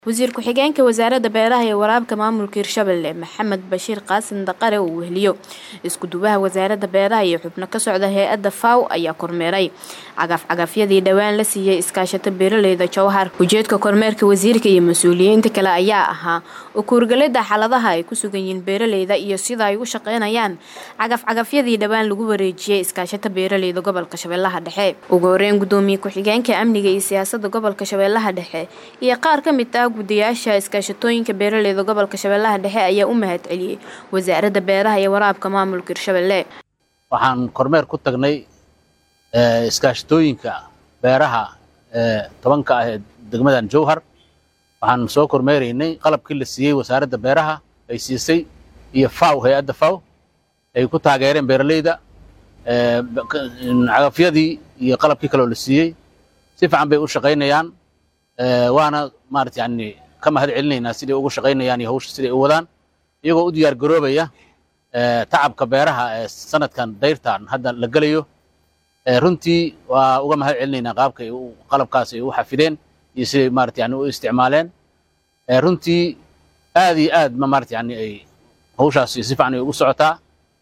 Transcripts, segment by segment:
وزير ku-xigeenka wasaaradda beeraha iyo waraabka maamulka Hirshabelle Maxamed Bashiir Qaasim Daqare oo weheliyo isku duwaha wasaaradda beeraha iyo xubno ka socda hay'adda FAO ayaa kormeeray cagaf-cagafyadii dhawaan la siiyay iskaashatada beeraleyda Jowhar. Ujeedka kormeerka wasiirka iyo mas'uuliyiinta kale ayaa ahaa u kuurgalida xaaladaha ay ku sugan yihiin beeraleyda iyo sida ay u shaqeynayaan cagaf-cagafyadii dhawaan lagu wareejiyay iskaashatada beeraleyda gobolka Shabeellaha Dhexe. Ugu horeyn gudoomiye ku-xigeenka amniga iyo siyaasadda gobolka Shabeellaha Dhexe iyo qaar ka mid ah gudiyaasha iskaashatooyinka beeraleyda gobolka Shabeellaha Dhexe ayaa u mahadceliyay wasaaradda beeraha iyo waraabka maamulka Hirshabelle. Waxaan kormeer ku tagnay iskaashatooyinka beeraha tobanka ah ee degmadan Jowhar. Waxaan soo kormeeraynay qalabkii la siiyay wasaaradda beeraha ay siisay iyo FAO hay'adda FAO ay ku taageereen beeraleyda cagafyadii iyo qalabkii kale oo la siiyay si fiican bay u shaqeynayaan. waana maartay yani ka mahad celinayna sidii ugu shaqeynayaan iyo hawsha sidii u wadaan iyagoo u diyaar garoobaya tacabka beeraha ee sanadkan dayrtan hadda la galayo. runtii waa uga mahad celinayna qaabka qalabkaas ay u xafideen iyo sidii maartay yani u isticmaaleen. runtii aad iyo aad ma maartay yani ay hawshaas si fiican ugu socotaa.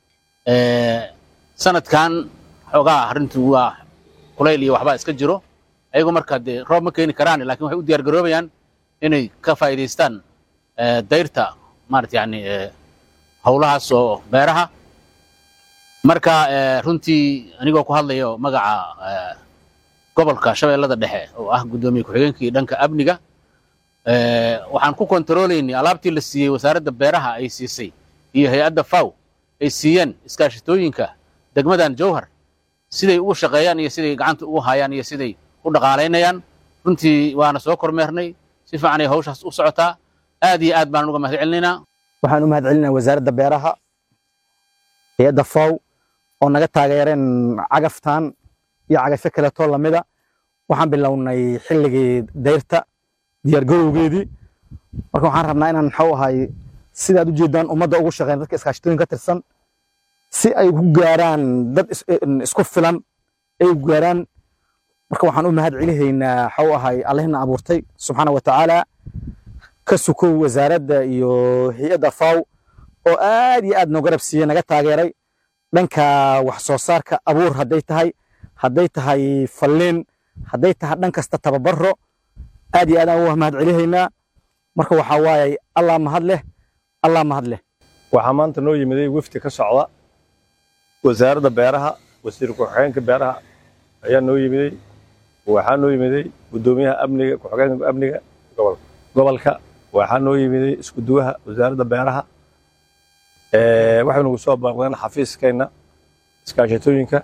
sanadkan xogaa runtii waa kulayl iyo waxba iska jiro ayagu marka roob ma keeni karaan laakiin waxay u diyaar garoobayaan inay ka faa'iideystaan dayrta maartay yani hawlahaas oo beeraha. marka runtii anigoo ku hadlayo magaca gobolka Shabeellada Dhexe oo ah gudoomiye ku-xigeenkii dhanka amniga waxaan ku kontrooleynay alaabtii la siiyay wasaaradda beeraha ay siisay iyo hay'adda FAO ay siiyeen iskaashatooyinka degmadan Jowhar siday ugu shaqeeyaan iyo siday gacanta ugu hayaan iyo siday u dhaqaaleynayaan. runtii waana soo kormeernay si fiican ay hawshaas u socotaa. aad iyo aad baan uga mahad celinaynaa. waxaan u mahad celinaynaa wasaaradda beeraha hay'adda FAO oo naga taageereen cagaftan iyo cagafyo kale oo lamida. waxaan bilownay xilligii dayrta diyaar garowgeedii marka waxaan rabnaa inaan xaw ahay sidaad u jeedaan ummadda ugu shaqeyn dadka iskaashatooyinka ka tirsan si ay u gaaraan dad isku filan ay u gaaraan. marka waxaan u mahad celinaynaa xaw ahay Allahna abuurtay subhanahu wa ta'ala ka sukow wasaaradda iyo hay'adda FAO oo aad iyo aad noo garab siiyay naga taageeray dhanka wax soo saarka abuur haday tahay falleen haday tahay dhan kasta tababaro aad iyo aad aan u mahad celinaynaa. marka waxa waayay Allah mahad leh waxa maanta noo yimiday wafti ka socda wasaaradda beeraha wasiir ku-xigeenka beeraha ayaa noo yimiday. waxaa noo yimiday gudoomiyaha amniga ku-xigeenka amniga gobolka waxaa noo yimiday isku duwaha wasaaradda beeraha. waxay nagu soo booqdeen xafiiskeena iskaashatooyinka.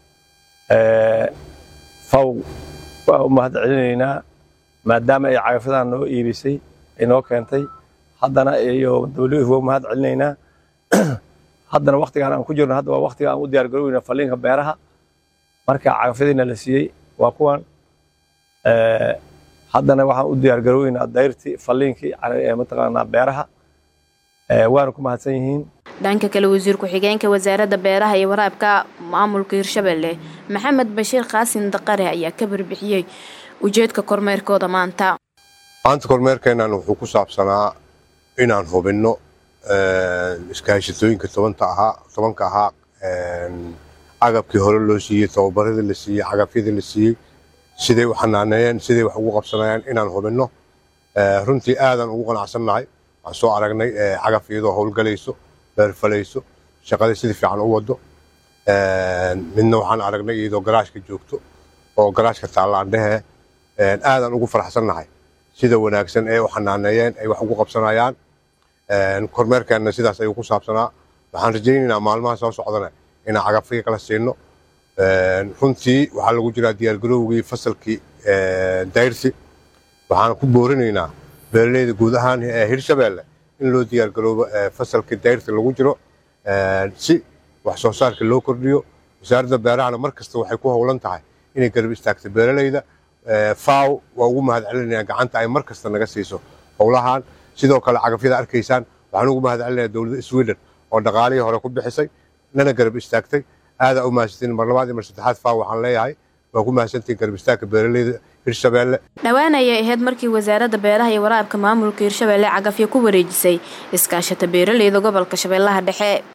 FAO waa u mahad celinaynaa maadaama ay cagafyadan noo iibisay ay noo keentay haddana iyo dawladdu waa mahad celinaynaa. haddana waqtigan aan ku jirno hadda waa waqtiga aan u diyaar garoowayna falliinka beeraha. marka cagafyadiina la siiyey waa kuwan haddana waxaan u diyaar garooweynaa dayrtii falliinkii mataqaanaa beeraha. waana ku mahadsan yihiin. dhanka kale wasiir ku-xigeenka wasaaradda beeraha iyo waraabka maamulka Hirshabelle Maxamed Bashiir Qaasim Daqare ayaa ka barbixiyay ujeedka kormeerkooda maanta. kormeerkeenan wuxuu ku saabsanaa inaan hubinno iskaashatooyinka tobanka ahaa agabkii hore loo siiyey tababaradii la siiyey cagafyadii la siiyey siday u xanaaneeyeen siday wax ugu qabsanayaan inaan hubinno. runtii aadan ugu qanacsannahay. waxaan soo aragnay cagafyadoo howlgalayso beerfalayso shaqadii sidii fiican u wado. midna waxaan aragnay iyadoo garaashka joogto oo garaashka taallaandhehe aadan ugu faraxsannahay sida wanaagsan ee u xanaaneeyeen ay wax ugu qabsanayaan. kormeerkeenna sidaas ayuu ku saabsanaa. waxaan rajaynaynaa maalmaha soo socdana inaan cagafyo kala siino. runtii waxaa lagu jiraa diyaar garowgii fasalkii dayrsi. waxaan ku boorinaynaa beeraleyda guud ahaan ee Hirshabelle in loo diyaar garoobo fasalkii dayrsi lagu jiro si wax soo saarka loo kordhiyo. wasaaradda beerahana markasta waxay ku howlan tahay inay garab istaagto beeraleyda. FAO waa ugu mahad celinayaa gacanta ay markasta naga siiso howlahan. sidoo kale cagafyada arkaysaan waxaan ugu mahad celinayaa dowladda Sweden oo dhaqaalihii hore ku bixisay lana garab istaagtay. aad u mahadsantiin mar labaad iyo mar saddexaad FAO waxaan leeyahay waa ku mahadsantihiin garab istaagka beeraleyda Hirshabelle. dhawaan ayay ahayd markii wasaaradda beeraha iyo waraabka maamulka Hirshabelle cagafyo ku wareejisay iskaashatada beeraleyda gobolka Shabeellaha Dhexe.